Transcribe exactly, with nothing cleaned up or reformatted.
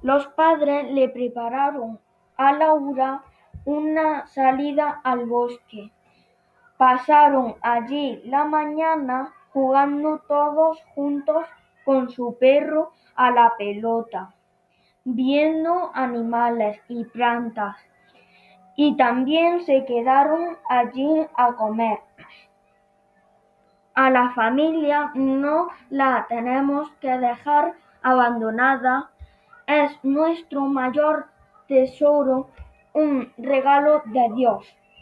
Los padres le prepararon a Laura una salida al bosque. Pasaron allí la mañana jugando todos juntos con su perro a la pelota, viendo animales y plantas, y también se quedaron allí a comer. A la familia no la tenemos que dejar abandonada, es nuestro mayor tesoro, un regalo de Dios.